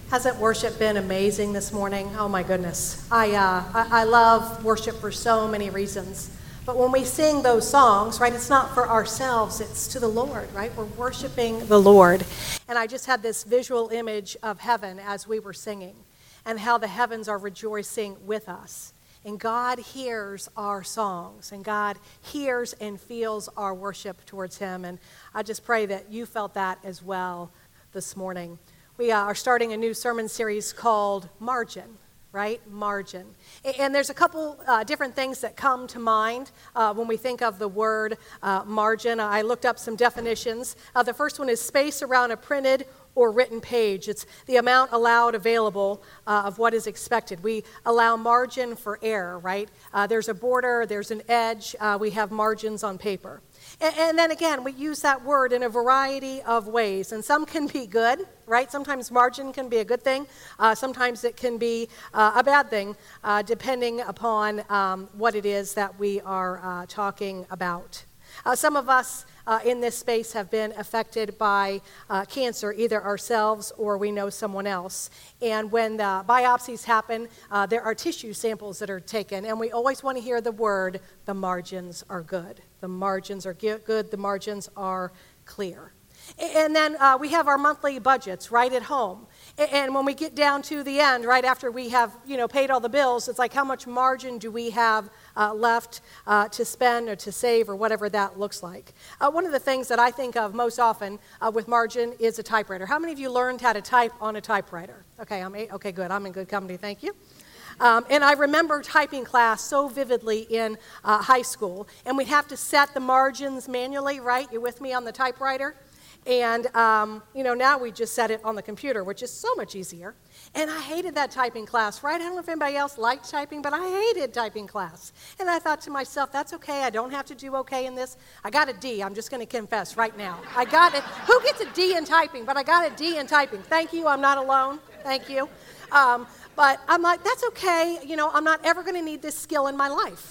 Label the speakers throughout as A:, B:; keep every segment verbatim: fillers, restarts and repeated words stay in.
A: Hasn't worship been amazing this morning? Oh my goodness. I, uh, I, I love worship for so many reasons. But when we sing those songs, right, it's not for ourselves, it's to the Lord, right? We're worshiping the Lord. And I just had this visual image of heaven as we were singing and how the heavens are rejoicing with us. And God hears our songs, and God hears and feels our worship towards him. And I just pray that you felt that as well this morning. We are starting a new sermon series called Margin, right? Margin. And there's a couple uh, different things that come to mind uh, when we think of the word uh, margin. I looked up some definitions. Uh, the first one is space around a printed or written page. It's the amount allowed available uh, of what is expected. We allow margin for error, right? Uh, there's a border, there's an edge. Uh, we have margins on paper. And, and then again, we use that word in a variety of ways. And some can be good, right? Sometimes margin can be a good thing. Uh, sometimes it can be uh, a bad thing, uh, depending upon um, what it is that we are uh, talking about. Uh, some of us uh, in this space have been affected by uh, cancer, either ourselves or we know someone else. And when the biopsies happen, uh, there are tissue samples that are taken. And we always want to hear the word, the margins are good. The margins are good. The margins are clear. And then uh, we have our monthly budgets right at home. And when we get down to the end, right after we have, you know, paid all the bills, it's like how much margin do we have uh, left uh, to spend or to save or whatever that looks like. Uh, one of the things that I think of most often uh, with margin is a typewriter. How many of you learned how to type on a typewriter? Okay, I'm eight. Okay, good. I'm in good company. Thank you. Um, and I remember typing class so vividly in uh, high school. And we'd have to set the margins manually, right? You with me on the typewriter? And, um, you know, now we just set it on the computer, which is so much easier. And I hated that typing class, right? I don't know if anybody else liked typing, but I hated typing class. And I thought to myself, that's okay. I don't have to do okay in this. I got a D. I'm just going to confess right now. I got it. Who gets a D in typing? But I got a D in typing. Thank you. I'm not alone. Thank you. Um, but I'm like, that's okay. You know, I'm not ever going to need this skill in my life.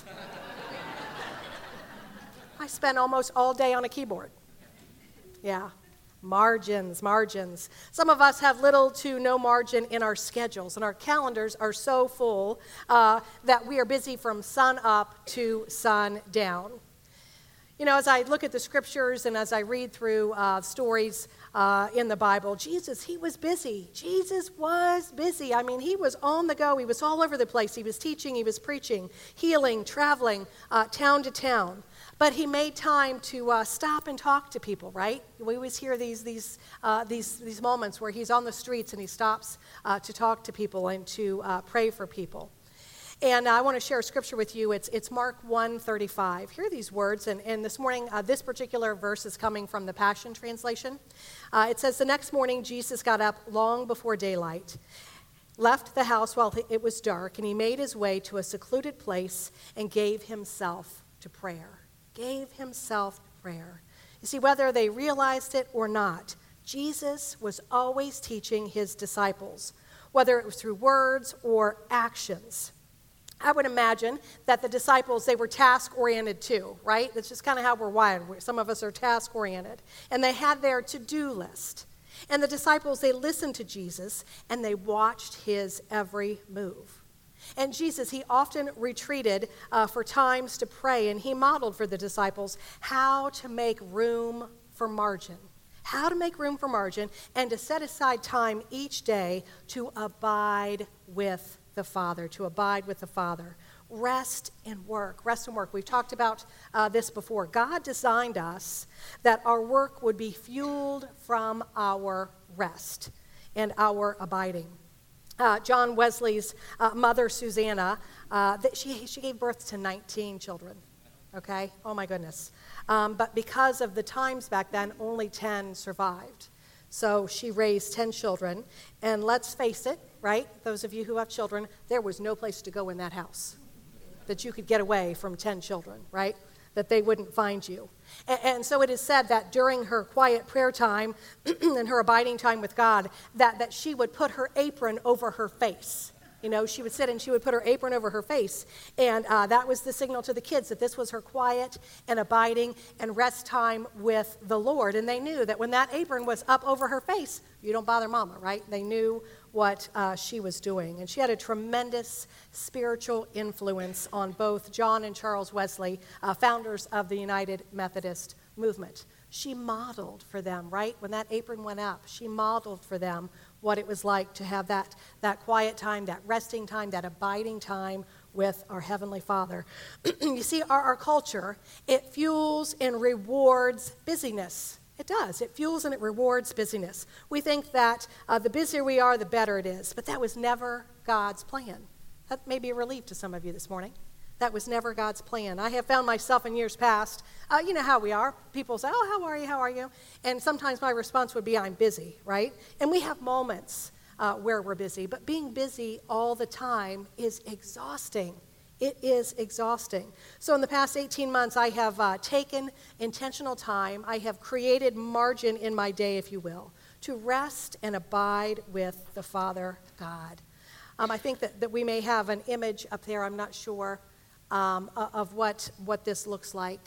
A: I spent almost all day on a keyboard. Yeah. Margins, margins. Some of us have little to no margin in our schedules, and our calendars are so full uh, that we are busy from sun up to sun down. You know, as I look at the scriptures and as I read through uh, stories uh, in the Bible, Jesus, he was busy. Jesus was busy. I mean, he was on the go. He was all over the place. He was teaching, he was preaching, healing, traveling, uh, town to town. But he made time to uh, stop and talk to people, right? We always hear these these uh, these these moments where he's on the streets and he stops uh, to talk to people and to uh, pray for people. And I want to share a scripture with you. It's it's Mark one thirty-five. Hear these words, and, and this morning, uh, this particular verse is coming from the Passion Translation. Uh, it says, the next morning, Jesus got up long before daylight, left the house while it was dark, and he made his way to a secluded place and gave himself to prayer. Gave himself to prayer. You see, whether they realized it or not, Jesus was always teaching his disciples, whether it was through words or actions. I would imagine that the disciples, they were task-oriented too, right? That's just kind of how we're wired. Some of us are task-oriented. And they had their to-do list. And the disciples, they listened to Jesus, and they watched his every move. And Jesus, he often retreated uh, for times to pray, and he modeled for the disciples how to make room for margin. How to make room for margin and to set aside time each day to abide with the Father, to abide with the Father. Rest and work, rest and work. We've talked about uh, this before. God designed us that our work would be fueled from our rest and our abiding. Uh, John Wesley's uh, mother, Susanna, uh, that she, she gave birth to nineteen children, okay? Oh, my goodness. Um, but because of the times back then, only ten survived. So she raised ten children, and let's face it, right? Those of you who have children, there was no place to go in that house that you could get away from ten children, right? That they wouldn't find you. And, and so it is said that during her quiet prayer time and her abiding time with God, that, that she would put her apron over her face. You know, she would sit and she would put her apron over her face. And uh, that was the signal to the kids that this was her quiet and abiding and rest time with the Lord. And they knew that when that apron was up over her face, you don't bother mama, right? They knew what uh, she was doing. And she had a tremendous spiritual influence on both John and Charles Wesley, uh, founders of the United Methodist movement. She modeled for them, right? When that apron went up, she modeled for them what it was like to have that, that quiet time, that resting time, that abiding time with our Heavenly Father. You see, our, our culture, it fuels and rewards busyness. It does. It fuels and it rewards busyness. We think that uh, the busier we are, the better it is. But that was never God's plan. That may be a relief to some of you this morning. That was never God's plan. I have found myself in years past, uh, you know how we are. People say, oh, how are you, how are you? And sometimes my response would be, I'm busy, right? And we have moments uh, where we're busy. But being busy all the time is exhausting. It is exhausting. So in the past eighteen months, I have uh, taken intentional time. I have created margin in my day, if you will, to rest and abide with the Father God. Um, I think that, that we may have an image up there, I'm not sure, um, of what, what this looks like.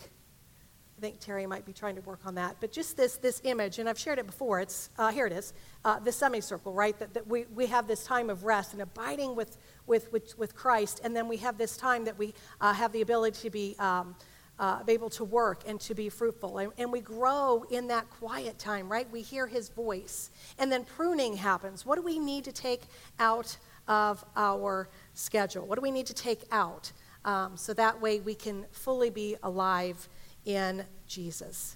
A: I think Terry might be trying to work on that. But just this this image, and I've shared it before, it's uh, here it is, uh, the semicircle, right? That, that we, we have this time of rest and abiding with, with, with, with Christ, and then we have this time that we uh, have the ability to be um, uh, able to work and to be fruitful. And, and we grow in that quiet time, right? We hear his voice. And then pruning happens. What do we need to take out of our schedule? What do we need to take out um, so that way we can fully be alive in Jesus?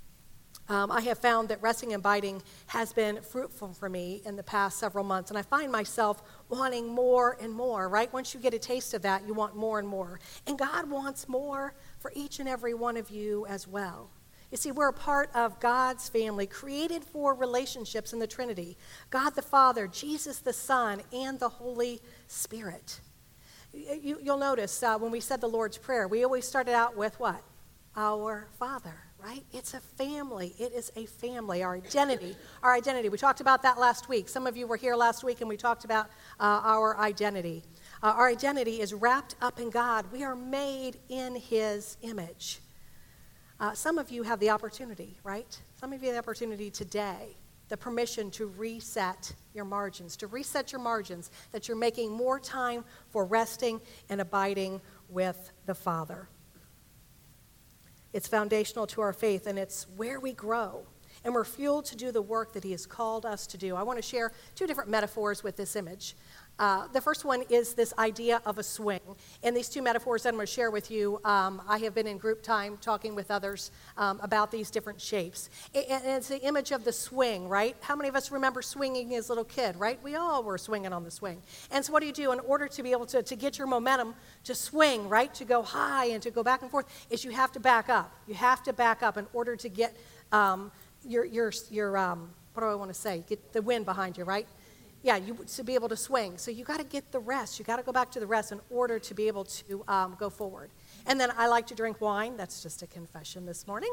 A: Um, I have found that resting and abiding has been fruitful for me in the past several months, and I find myself wanting more and more, right? Once you get a taste of that, you want more and more. And God wants more for each and every one of you as well. You see, we're a part of God's family, created for relationships in the Trinity. God the Father, Jesus the Son, and the Holy Spirit. You, you'll notice uh, when we said the Lord's Prayer, we always started out with what? Our Father, right? It's a family. It is a family. Our identity. Our identity. We talked about that last week. Some of you were here last week and we talked about uh, our identity. Uh, our identity is wrapped up in God. We are made in his image. Uh, some of you have the opportunity, right? Some of you have the opportunity today, the permission to reset your margins, to reset your margins, that you're making more time for resting and abiding with the Father. It's foundational to our faith, and it's where we grow. And we're fueled to do the work that he has called us to do. I want to share two different metaphors with this image. Uh, the first one is this idea of a swing. And these two metaphors I'm going to share with you, um, I have been in group time talking with others um, about these different shapes. And it's the image of the swing, right? How many of us remember swinging as a little kid, right? We all were swinging on the swing. And so what do you do in order to be able to, to get your momentum to swing, right? To go high and to go back and forth, is you have to back up. You have to back up in order to get um, your, your, your um, what do I want to say? Get the wind behind you, right? Yeah, you to be able to swing. So you got to get the rest. You got to go back to the rest in order to be able to um, go forward. And then I like to drink wine. That's just a confession this morning.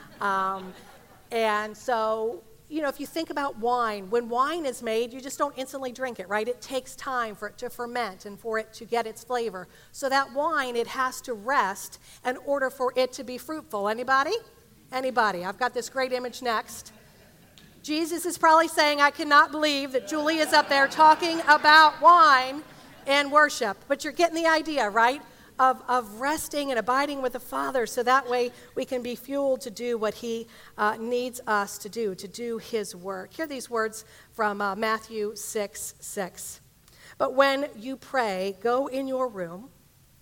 A: Um, and so, you know, if you think about wine, when wine is made, you just don't instantly drink it, right? It takes time for it to ferment and for it to get its flavor. So that wine, it has to rest in order for it to be fruitful. Anybody? Anybody? I've got this great image next. Jesus is probably saying, I cannot believe that Julie is up there talking about wine and worship. But you're getting the idea, right? Of, of resting and abiding with the Father, so that way we can be fueled to do what he uh, needs us to do, to do his work. Hear these words from uh, Matthew six six. But when you pray, go in your room,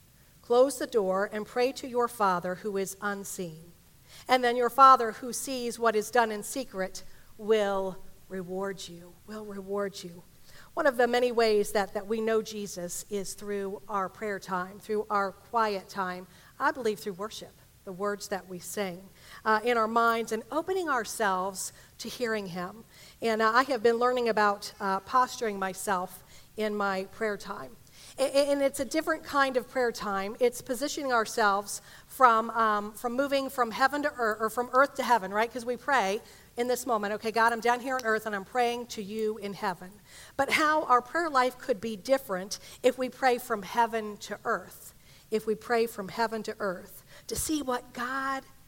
A: close the door, and pray to your Father who is unseen. And then your Father who sees what is done in secret will reward you, will reward you. One of the many ways that, that we know Jesus is through our prayer time, through our quiet time, I believe through worship, the words that we sing uh, in our minds and opening ourselves to hearing him. And uh, I have been learning about uh, posturing myself in my prayer time. And it's a different kind of prayer time. It's positioning ourselves from, um, from moving from heaven to earth, or from earth to heaven, right? Because we pray in this moment, okay, God, I'm down here on earth and I'm praying to you in heaven. But how our prayer life could be different if we pray from heaven to earth, if we pray from heaven to earth, to see what God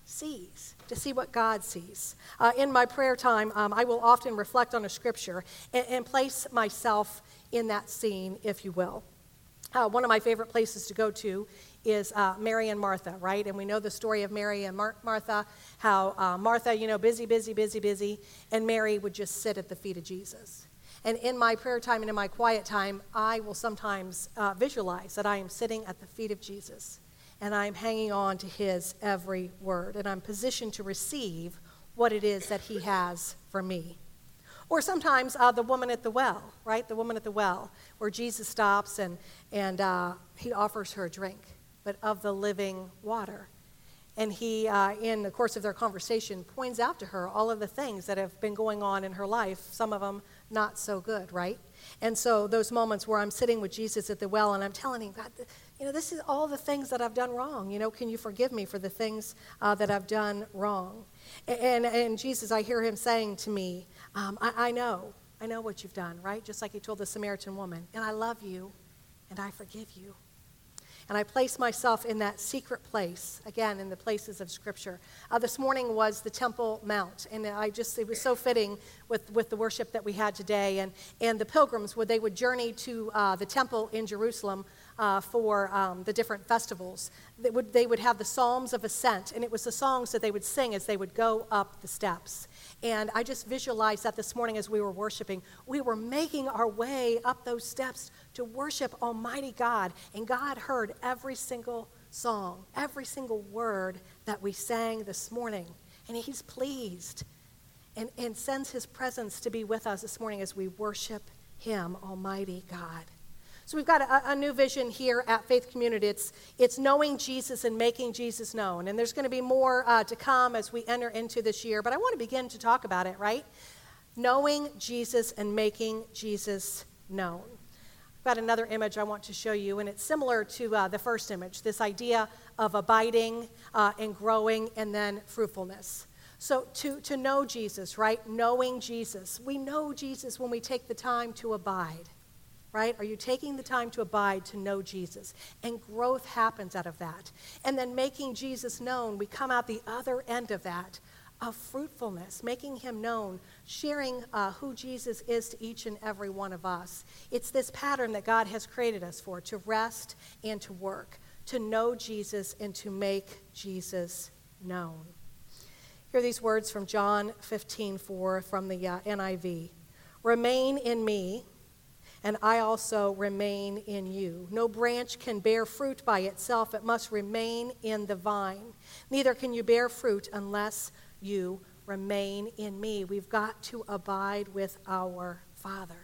A: sees, to see what God sees. Uh, in my prayer time, um, I will often reflect on a scripture and, and place myself in that scene, if you will. Uh, one of my favorite places to go to is uh, Mary and Martha, right? And we know the story of Mary and Mar- Martha, how uh, Martha, you know, busy, busy, busy, busy, and Mary would just sit at the feet of Jesus. And in my prayer time and in my quiet time, I will sometimes uh, visualize that I am sitting at the feet of Jesus, and I'm hanging on to his every word, and I'm positioned to receive what it is that he has for me. Or sometimes uh, the woman at the well, right? The woman at the well, where Jesus stops and, and uh, he offers her a drink, but of the living water. And he, uh, in the course of their conversation, points out to her all of the things that have been going on in her life, some of them not so good, right? And so those moments where I'm sitting with Jesus at the well and I'm telling him, God, you know, this is all the things that I've done wrong. You know, can you forgive me for the things uh, that I've done wrong? And, and Jesus, I hear him saying to me, um, I, I know, I know what you've done, right? Just like he told the Samaritan woman, and I love you, and I forgive you. And I place myself in that secret place, again, in the places of Scripture. Uh, this morning was the Temple Mount, and I just, it was so fitting with, with the worship that we had today. And, and the pilgrims, where they would journey to uh, the temple in Jerusalem uh, for um, the different festivals. They would, they would have the Psalms of Ascent, and it was the songs that they would sing as they would go up the steps. And I just visualized that this morning as we were worshiping. We were making our way up those steps to worship Almighty God. And God heard every single song, every single word that we sang this morning. And he's pleased and, and sends his presence to be with us this morning as we worship him, Almighty God. So we've got a, a new vision here at Faith Community. It's, it's knowing Jesus and making Jesus known. And there's going to be more uh, to come as we enter into this year. But I want to begin to talk about it, right? Knowing Jesus and making Jesus known. I've got another image I want to show you, and it's similar to uh, the first image, this idea of abiding uh, and growing and then fruitfulness. So to, to know Jesus, right? Knowing Jesus. We know Jesus when we take the time to abide. Right? Are you taking the time to abide, to know Jesus? And growth happens out of that. And then making Jesus known, we come out the other end of that, of fruitfulness, making him known, sharing uh, who Jesus is to each and every one of us. It's this pattern that God has created us for, to rest and to work, to know Jesus and to make Jesus known. Hear these words from John fifteen four from the uh, N I V. Remain in me, and I also remain in you. No branch can bear fruit by itself. It must remain in the vine. Neither can you bear fruit unless you remain in me. We've got to abide with our Father.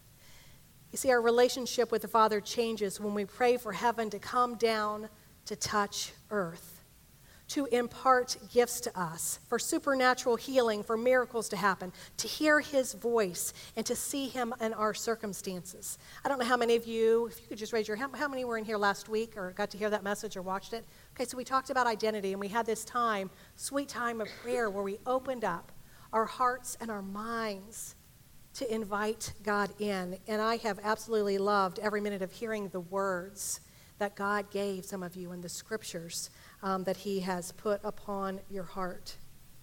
A: You see, our relationship with the Father changes when we pray for heaven to come down to touch earth, to impart gifts to us, for supernatural healing, for miracles to happen, to hear his voice, and to see him in our circumstances. I don't know how many of you, if you could just raise your hand, how many were in here last week or got to hear that message or watched it? Okay, so we talked about identity, and we had this time, sweet time of prayer, where we opened up our hearts and our minds to invite God in. And I have absolutely loved every minute of hearing the words that God gave some of you in the scriptures um, that he has put upon your heart.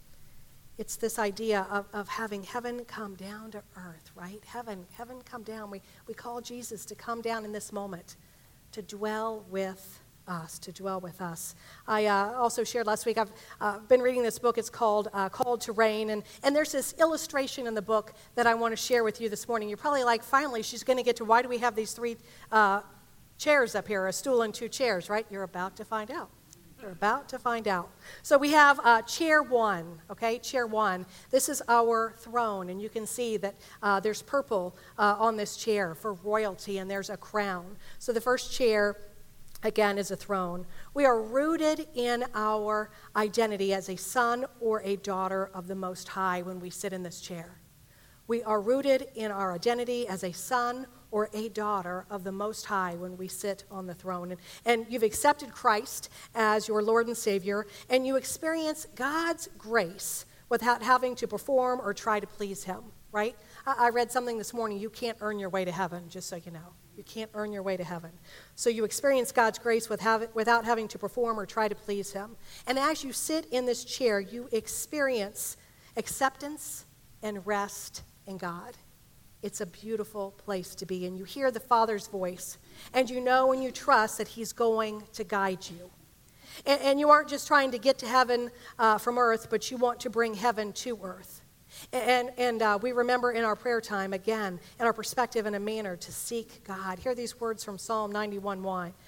A: It's this idea of, of having heaven come down to earth, right? Heaven, heaven come down. We, we call Jesus to come down in this moment, to dwell with us, to dwell with us. I uh, also shared last week, I've uh, been reading this book. It's called uh, Called to Reign, and, and there's this illustration in the book that I want to share with you this morning. You're probably like, finally, she's going to get to why do we have these three uh, chairs up here, a stool and two chairs, right? You're about to find out. You're about to find out. So we have uh, chair one, okay? Chair one. This is our throne, and you can see that uh, there's purple uh, on this chair for royalty, and there's a crown. So the first chair, again, is a throne. We are rooted in our identity as a son or a daughter of the Most High when we sit in this chair. We are rooted in our identity as a son or a daughter of the Most High when we sit on the throne. And, and you've accepted Christ as your Lord and Savior, and you experience God's grace without having to perform or try to please him, right? I, I read something this morning, you can't earn your way to heaven, just so you know. You can't earn your way to heaven. So you experience God's grace with have, without having to perform or try to please him. And as you sit in this chair, you experience acceptance and rest in God. It's a beautiful place to be. And you hear the Father's voice. And you know and you trust that he's going to guide you. And, and you aren't just trying to get to heaven uh, from earth, but you want to bring heaven to earth. And, and uh, we remember in our prayer time, again, in our perspective and a manner to seek God. Hear these words from Psalm ninety-one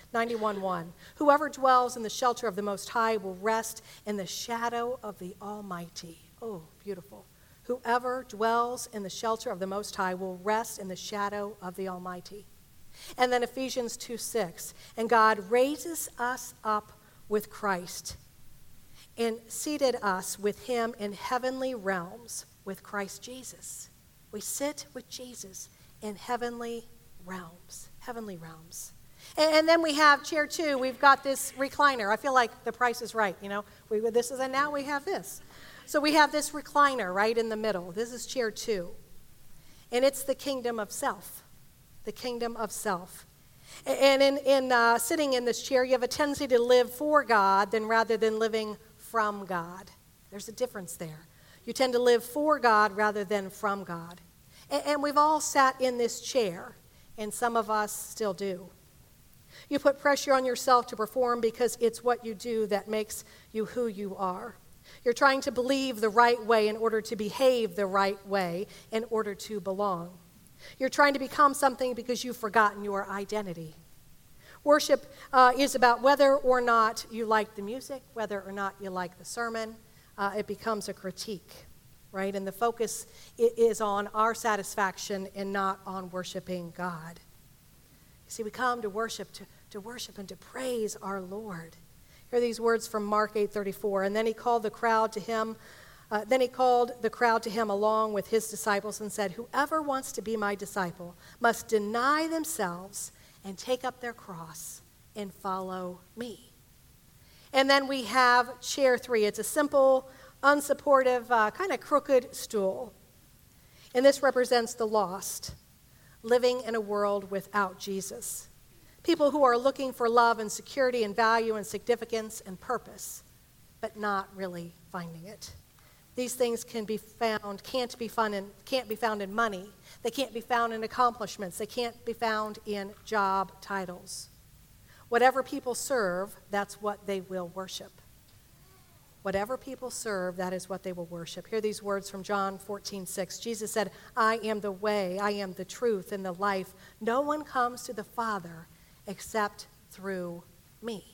A: one. Whoever dwells in the shelter of the Most High will rest in the shadow of the Almighty. Oh, beautiful. Whoever dwells in the shelter of the Most High will rest in the shadow of the Almighty. And then Ephesians two six. And God raises us up with Christ and seated us with him in heavenly realms with Christ Jesus. We sit with Jesus in heavenly realms, heavenly realms. And, and then we have chair two. We've got this recliner. I feel like the Price is Right, you know. We this is, and now we have this. So we have this recliner right in the middle. This is chair two. And it's the kingdom of self, the kingdom of self. And in, in uh, sitting in this chair, you have a tendency to live for God than rather than living from God. There's a difference there. You tend to live for God rather than from God. And, and we've all sat in this chair, and some of us still do. You put pressure on yourself to perform because it's what you do that makes you who you are. You're trying to believe the right way in order to behave the right way in order to belong. You're trying to become something because you've forgotten your identity. Worship uh, is about whether or not you like the music, whether or not you like the sermon. Uh, it becomes a critique, right? And the focus is on our satisfaction and not on worshiping God. You see, we come to worship, to, to worship and to praise our Lord. Hear these words from Mark eight thirty-four. And then he called the crowd to him. Uh, then he called the crowd to him along with his disciples and said, whoever wants to be my disciple must deny themselves and take up their cross and follow me. And then we have chair three. It's a simple, unsupportive, uh, kind of crooked stool. And this represents the lost, living in a world without Jesus. People who are looking for love and security and value and significance and purpose, but not really finding it. These things can be found, can't be found in, can't be found in money. They can't be found in accomplishments. They can't be found in job titles. Whatever people serve, that's what they will worship. Whatever people serve, that is what they will worship. Hear these words from John fourteen six. Jesus said, I am the way, I am the truth, and the life. No one comes to the Father except through me.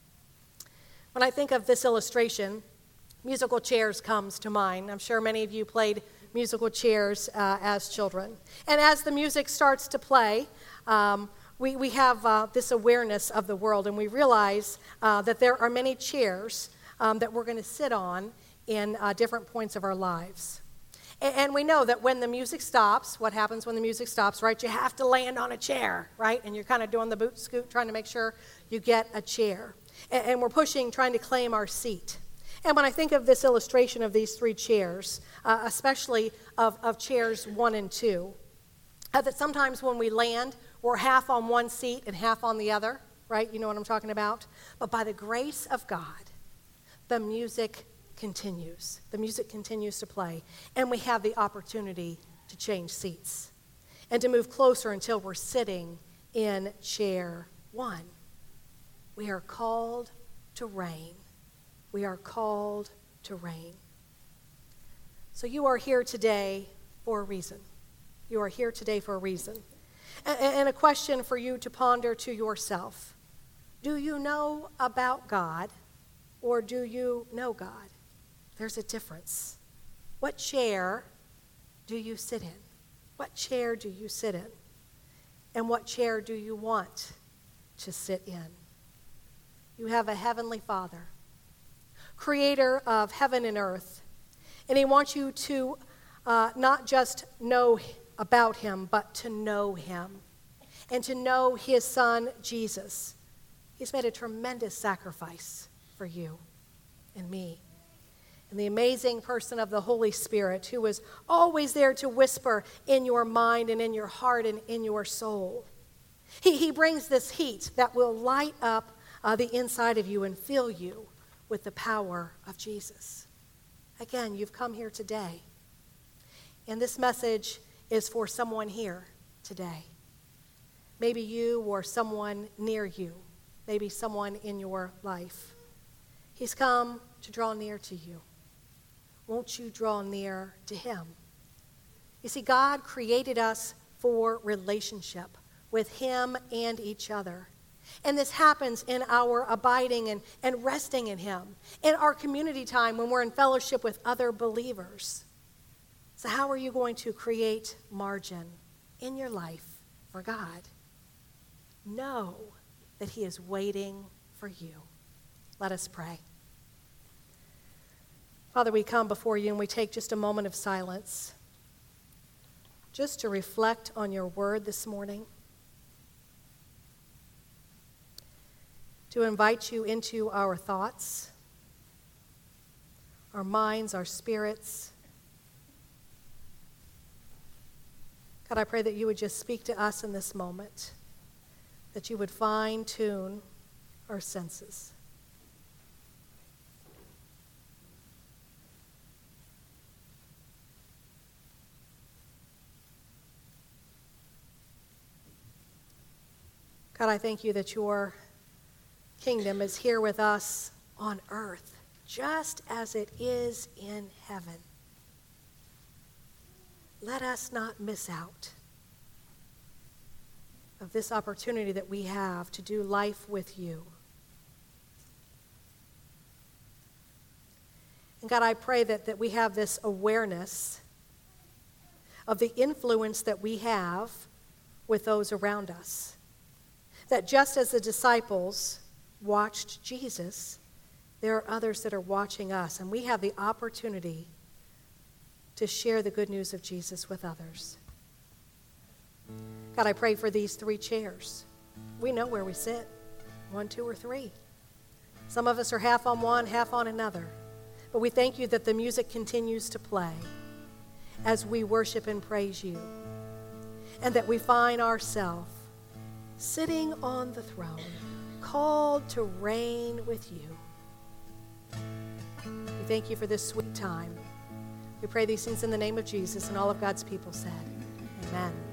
A: When I think of this illustration, musical chairs comes to mind. I'm sure many of you played musical chairs uh, as children. And as the music starts to play, um, we, we have uh, this awareness of the world, and we realize uh, that there are many chairs um, that we're going to sit on in uh, different points of our lives. And, and we know that when the music stops, what happens when the music stops, right? You have to land on a chair, right? And you're kind of doing the boot scoot, trying to make sure you get a chair. And, and we're pushing, trying to claim our seat. And when I think of this illustration of these three chairs, uh, especially of, of chairs one and two, uh, that sometimes when we land, we're half on one seat and half on the other, right? You know what I'm talking about? But by the grace of God, the music continues. The music continues to play, and we have the opportunity to change seats and to move closer until we're sitting in chair one. We are called to reign. We are called to reign. So you are here today for a reason. You are here today for a reason. And, and a question for you to ponder to yourself. Do you know about God, or do you know God? There's a difference. What chair do you sit in? What chair do you sit in? And what chair do you want to sit in? You have a heavenly Father, creator of heaven and earth, and he wants you to uh, not just know about him, but to know him and to know his son, Jesus. He's made a tremendous sacrifice for you and me. and the amazing person of the Holy Spirit, who is always there to whisper in your mind and in your heart and in your soul. He, he brings this heat that will light up uh, the inside of you and fill you with the power of Jesus. Again, you've come here today, and this message is for someone here today. Maybe you or someone near you, maybe someone in your life. He's come to draw near to you. Won't you draw near to him? You see, God created us for relationship with him and each other. And this happens in our abiding and, and resting in him, in our community time when we're in fellowship with other believers. So how are you going to create margin in your life for God? Know that he is waiting for you. Let us pray. Father, we come before you and we take just a moment of silence just to reflect on your word this morning, to invite you into our thoughts, our minds, our spirits. God, I pray that you would just speak to us in this moment, that you would fine-tune our senses. God, I thank you that your kingdom is here with us on earth, just as it is in heaven. Let us not miss out of this opportunity that we have to do life with you. And God, I pray that, that we have this awareness of the influence that we have with those around us. That just as the disciples watched Jesus, there are others that are watching us, and we have the opportunity to share the good news of Jesus with others. God, I pray for these three chairs. We know where we sit, one, two, or three. Some of us are half on one, half on another. But we thank you that the music continues to play as we worship and praise you, and that we find ourselves sitting on the throne, called to reign with you. We thank you for this sweet time. We pray these things in the name of Jesus, and all of God's people said, amen.